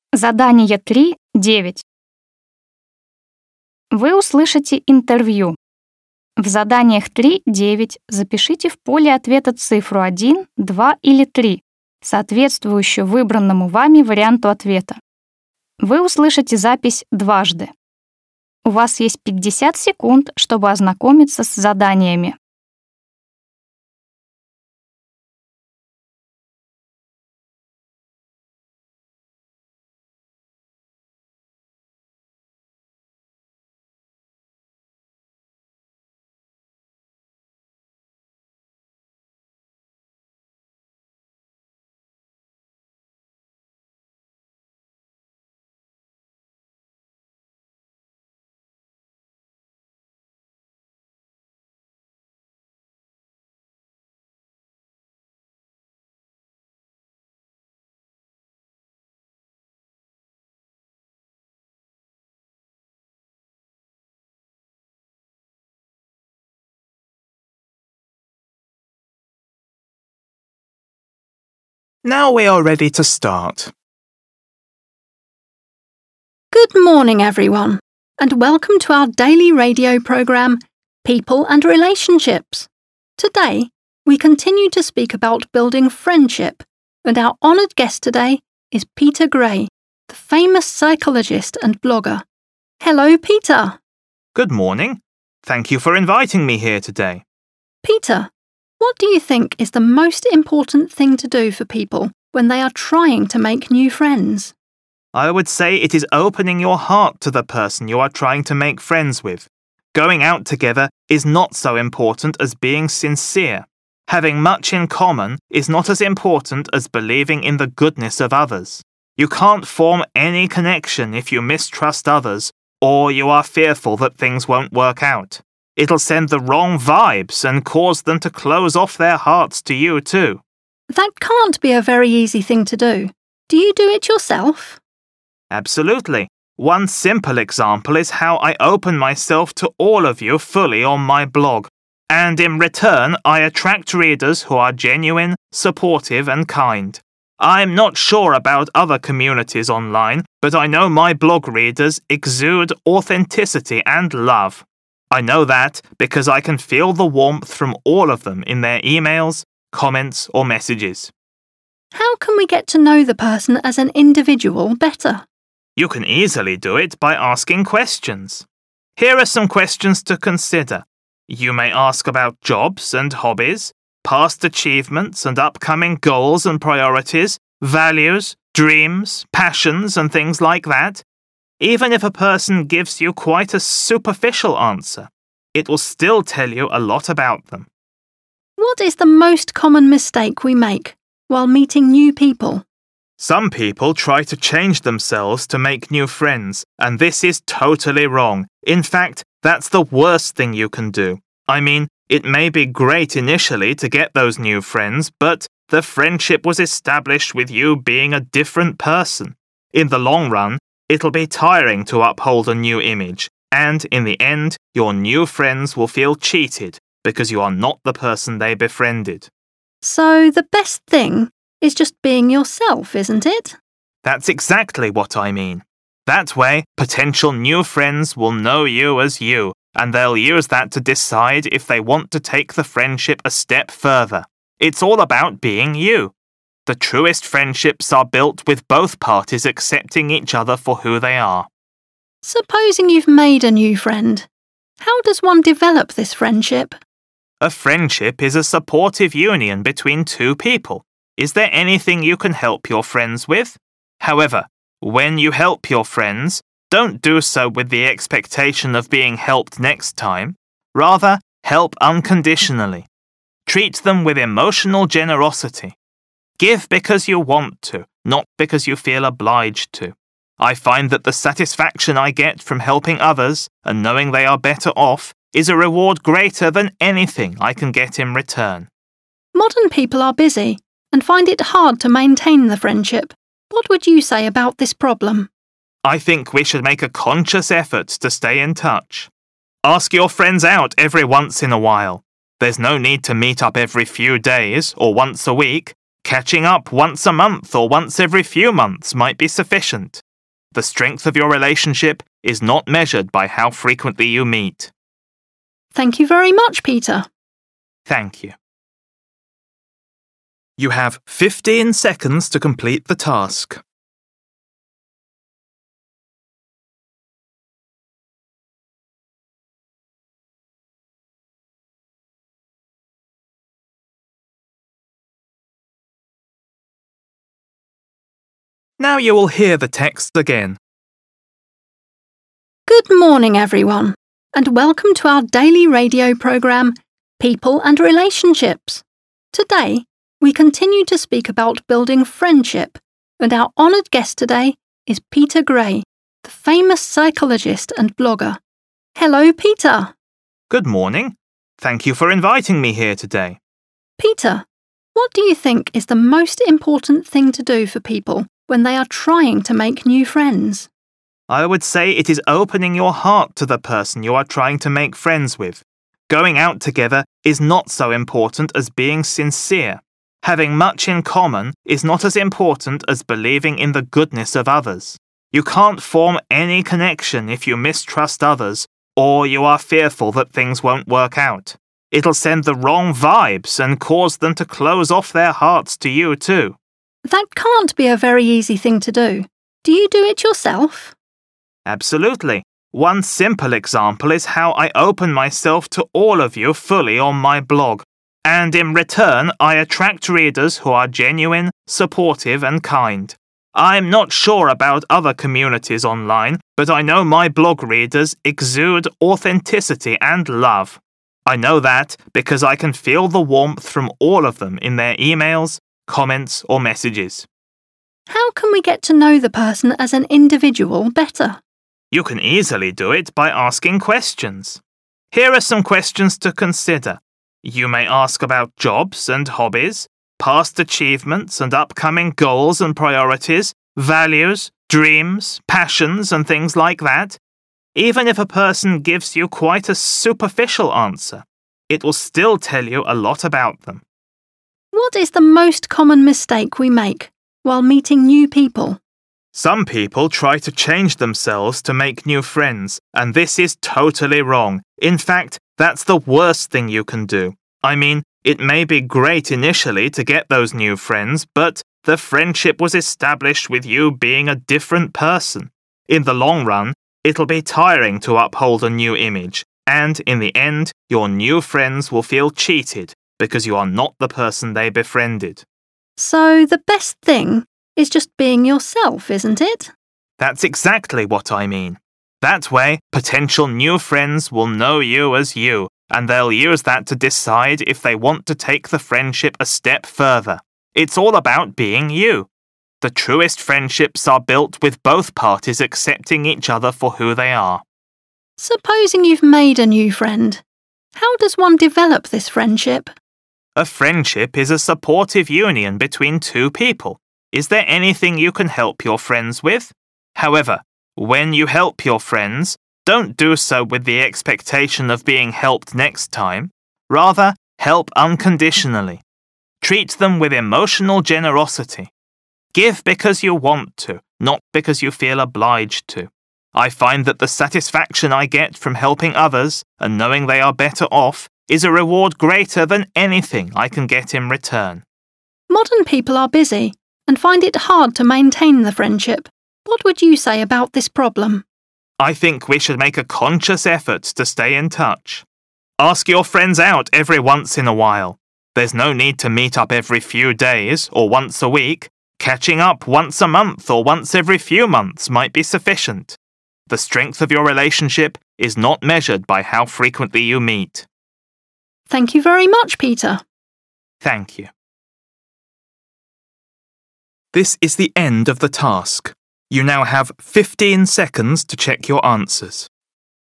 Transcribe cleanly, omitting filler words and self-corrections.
Задание 3.9. Вы услышите интервью. В заданиях 3.9 запишите в поле ответа цифру 1, 2 или 3, соответствующую выбранному вами варианту ответа. Вы услышите запись дважды. У вас есть 50 секунд, чтобы ознакомиться с заданиями. Now we are ready to start. Good morning, everyone, and welcome to our daily radio programme, People and Relationships. Today, we continue to speak about building friendship, and our honoured guest today is Peter Gray, the famous psychologist and blogger. Hello, Peter. Good morning. Thank you for inviting me here today. Peter, what do you think is the most important thing to do for people when they are trying to make new friends? I would say it is opening your heart to the person you are trying to make friends with. Going out together is not so important as being sincere. Having much in common is not as important as believing in the goodness of others. You can't form any connection if you mistrust others or you are fearful that things won't work out. It'll send the wrong vibes and cause them to close off their hearts to you too. That can't be a very easy thing to do. Do you do it yourself? Absolutely. One simple example is how I open myself to all of you fully on my blog, and in return I attract readers who are genuine, supportive and kind. I'm not sure about other communities online, but I know my blog readers exude authenticity and love. I know that because I can feel the warmth from all of them in their emails, comments or messages. How can we get to know the person as an individual better? You can easily do it by asking questions. Here are some questions to consider. You may ask about jobs and hobbies, past achievements and upcoming goals and priorities, values, dreams, passions and things like that. Even if a person gives you quite a superficial answer, it will still tell you a lot about them. What is the most common mistake we make while meeting new people? Some people try to change themselves to make new friends, and this is totally wrong. In fact, that's the worst thing you can do. I mean, it may be great initially to get those new friends, but the friendship was established with you being a different person. In the long run, it'll be tiring to uphold a new image, and in the end, your new friends will feel cheated because you are not the person they befriended. So the best thing is just being yourself, isn't it? That's exactly what I mean. That way, potential new friends will know you as you, and they'll use that to decide if they want to take the friendship a step further. It's all about being you. The truest friendships are built with both parties accepting each other for who they are. Supposing you've made a new friend, how does one develop this friendship? A friendship is a supportive union between two people. Is there anything you can help your friends with? However, when you help your friends, don't do so with the expectation of being helped next time. Rather, help unconditionally. Treat them with emotional generosity. Give because you want to, not because you feel obliged to. I find that the satisfaction I get from helping others and knowing they are better off is a reward greater than anything I can get in return. Modern people are busy and find it hard to maintain the friendship. What would you say about this problem? I think we should make a conscious effort to stay in touch. Ask your friends out every once in a while. There's no need to meet up every few days or once a week. Catching up once a month or once every few months might be sufficient. The strength of your relationship is not measured by how frequently you meet. Thank you very much, Peter. Thank you. You have 15 seconds to complete the task. Now you will hear the text again. Good morning, everyone, and welcome to our daily radio programme, People and Relationships. Today, we continue to speak about building friendship, and our honoured guest today is Peter Gray, the famous psychologist and blogger. Hello, Peter. Good morning. Thank you for inviting me here today. Peter, what do you think is the most important thing to do for people when they are trying to make new friends? I would say it is opening your heart to the person you are trying to make friends with. Going out together is not so important as being sincere. Having much in common is not as important as believing in the goodness of others. You can't form any connection if you mistrust others or you are fearful that things won't work out. It'll send the wrong vibes and cause them to close off their hearts to you too. That can't be a very easy thing to do. Do you do it yourself? Absolutely. One simple example is how I open myself to all of you fully on my blog, and in return I attract readers who are genuine, supportive and kind. I'm not sure about other communities online, but I know my blog readers exude authenticity and love. I know that because I can feel the warmth from all of them in their emails, comments or messages. How can we get to know the person as an individual better? You can easily do it by asking questions. Here are some questions to consider. You may ask about jobs and hobbies, past achievements and upcoming goals and priorities, values, dreams, passions and things like that. Even if a person gives you quite a superficial answer, it will still tell you a lot about them. What is the most common mistake we make while meeting new people? Some people try to change themselves to make new friends, and this is totally wrong. In fact, that's the worst thing you can do. I mean, it may be great initially to get those new friends, but the friendship was established with you being a different person. In the long run, it'll be tiring to uphold a new image, and in the end, your new friends will feel cheated because you are not the person they befriended. So the best thing is just being yourself, isn't it? That's exactly what I mean. That way, potential new friends will know you as you, and they'll use that to decide if they want to take the friendship a step further. It's all about being you. The truest friendships are built with both parties accepting each other for who they are. Supposing you've made a new friend, how does one develop this friendship? A friendship is a supportive union between two people. Is there anything you can help your friends with? However, when you help your friends, don't do so with the expectation of being helped next time. Rather, help unconditionally. Treat them with emotional generosity. Give because you want to, not because you feel obliged to. I find that the satisfaction I get from helping others and knowing they are better off is a reward greater than anything I can get in return. Modern people are busy and find it hard to maintain the friendship. What would you say about this problem? I think we should make a conscious effort to stay in touch. Ask your friends out every once in a while. There's no need to meet up every few days or once a week. Catching up once a month or once every few months might be sufficient. The strength of your relationship is not measured by how frequently you meet. Thank you very much, Peter. Thank you. This is the end of the task. You now have 15 seconds to check your answers.